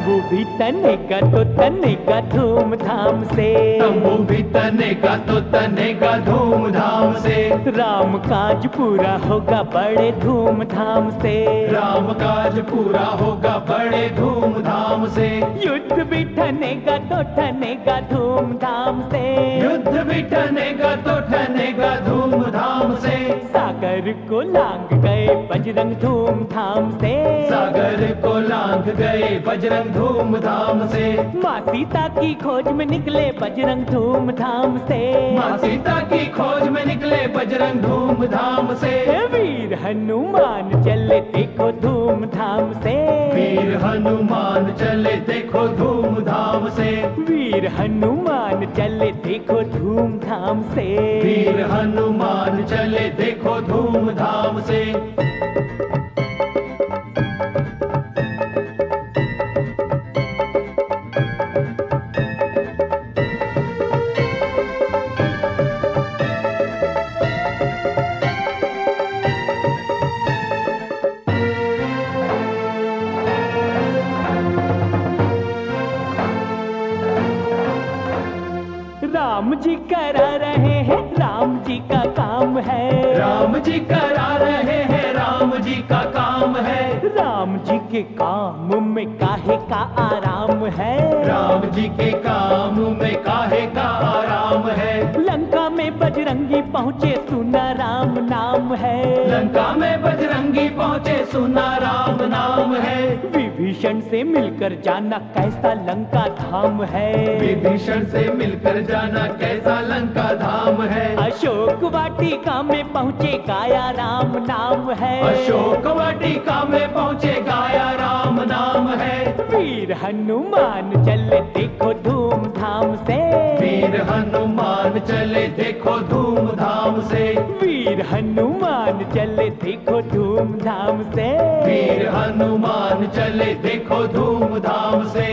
तंबू भी तनेगा तो तनेगा धूमधाम से, तंबू भी तनेगा तो तनेगा धूमधाम से। राम काज पूरा होगा बड़े धूमधाम से, राम काज पूरा होगा बड़े धूमधाम से। युद्ध भी ठनेगा तो ठनेगा धूमधाम से, युद्ध भी ठनेगा तो ठनेगा धूमधाम से। सागर को लांग गए बजरंग धूमधाम से, सागर को लांग गए बजरंग धूमधाम से। माँ सीता की खोज में निकले बजरंग धूमधाम से, माँ सीता की खोज में निकले बजरंग धूमधाम से। वीर हनुमान चले देखो धूमधाम से, वीर हनुमान चले देखो धूमधाम से। वीर हनुमान चले देखो धूमधाम से, वीर हनुमान चले देखो धूमधाम से। राम जी करा रहे हैं राम जी का काम है, राम जी करा रहे हैं राम जी का काम है। राम जी के काम में काहे का आराम है, राम जी के काम में काहे का आराम है। लंका में बजरंगी पहुँचे सुना राम नाम है, लंका में बजरंगी पहुँचे सुना राम नाम है। विभीषण से मिलकर जाना कैसा लंका धाम है, विभीषण से मिलकर जाना कैसा लंका धाम है। अशोक वाटिका में पहुँचे गाया राम नाम है, अशोक वाटिका में पहुँचे गाया राम नाम है। वीर हनुमान चले देखो धूमधाम से, वीर हनुमान चले देखो धूमधाम से। वीर हनुमान चले देखो धूमधाम से, वीर हनुमान चले देखो धूमधाम से।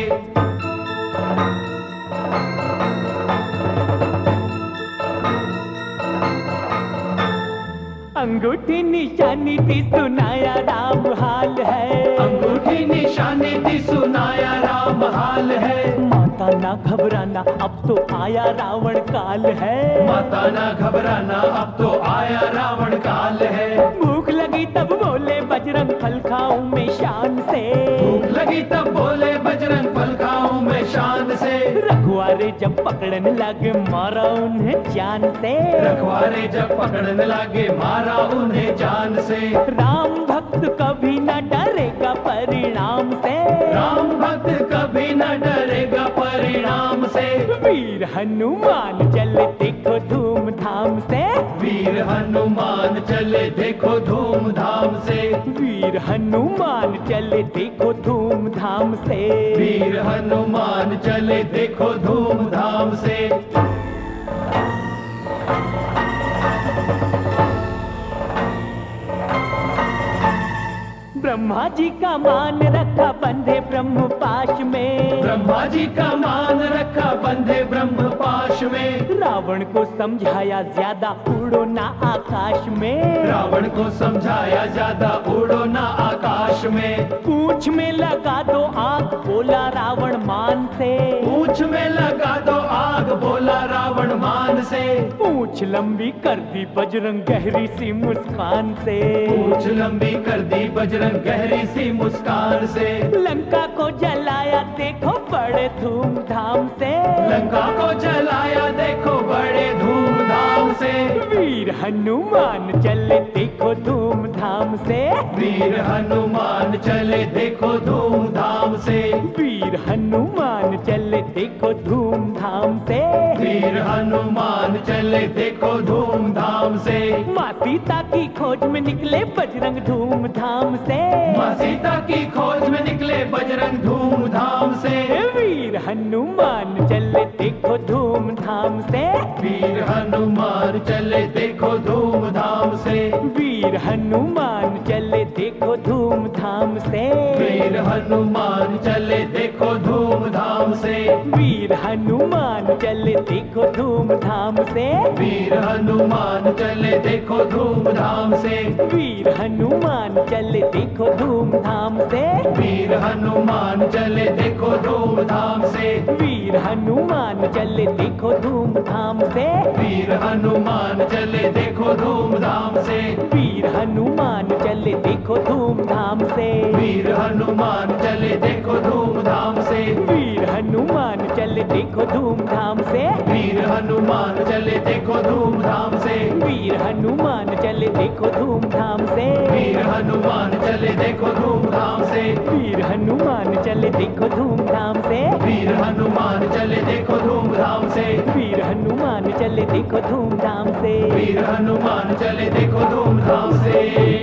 अंगूठी निशानी थी सुनाया राम हाल है, अंगूठी निशानी थी सुनाया राम हाल है। माता ना घबराना अब तो आया रावण काल है, माता ना घबराना अब तो आया रावण काल है। भूख लगी तब बोले बजरंग फल खाऊं मैं शान से, भूख लगी तब बोले बजरंग फल खाऊं मैं शान से। रखवारे जब पकड़ने लगे मारा उन्हें जान से, रखवारे जब पकड़ने लगे मारा उन्हें जान से। राम भक्त कभी न डरेगा परिणाम से, राम भक्त कभी न डरेगा परिणाम से। वीर हनुमान चले देखो धूमधाम से, वीर हनुमान चले देखो धूमधाम से। वीर हनुमान चले देखो धूमधाम से, वीर हनुमान चले देखो धूमधाम से। ब्रह्मा जी का मान रखा बंधे ब्रह्म पाश में, ब्रह्मा जी का मान रखा बंधे ब्रह्म पाश में। रावण को समझाया ज्यादा उड़ो ना आकाश में, रावण को समझाया ज्यादा उड़ो ना आकाश में। पूंछ में लगा दो आग बोला रावण मान से, पूंछ में लगा दो आग बोला रावण मान से। पूंछ लंबी कर दी बजरंग गहरी सी मुस्कान से, पूंछ लंबी कर दी बजरंग गहरी सी मुस्कान से। लंका को जलाया देखो बड़े धूमधाम से, लंका को जलाया देखो बड़े धूमधाम से। वीर हनुमान चले देखो धूमधाम से, वीर हनुमान चले देखो धूमधाम से। वीर हनुमान चले देखो धूमधाम से, वीर हनुमान चले देखो धूमधाम से। माँ सीता की खोज में निकले बजरंग धूमधाम से, माँ सीता की खोज में निकले बजरंग धूमधाम से। वीर हनुमान चले देखो धूमधाम से, वीर हनुमान चले देखो धूमधाम से। वीर हनुमान चले देखो धूमधाम से, वीर हनुमान चले देखो धूमधाम से। वीर वीर हनुमान चले देखो धूमधाम से, वीर हनुमान चले देखो धूमधाम से, वीर हनुमान चले देखो धूमधाम से, वीर हनुमान चले देखो धूमधाम से, वीर हनुमान चले देखो धूमधाम से, वीर हनुमान चले देखो धूमधाम से, वीर हनुमान चले देखो धूमधाम से, वीर हनुमान चले देखो धूमधाम से, वीर हनुमान चले देखो धूमधाम से, वीर हनुमान चले देखो धूमधाम से, वीर हनुमान चले देखो धूमधाम से, वीर हनुमान चले देखो धूमधाम से, वीर हनुमान चले देखो धूमधाम से, वीर हनुमान चले देखो धूमधाम से, वीर हनुमान चले देखो धूमधाम से, वीर हनुमान चले देखो धूमधाम से।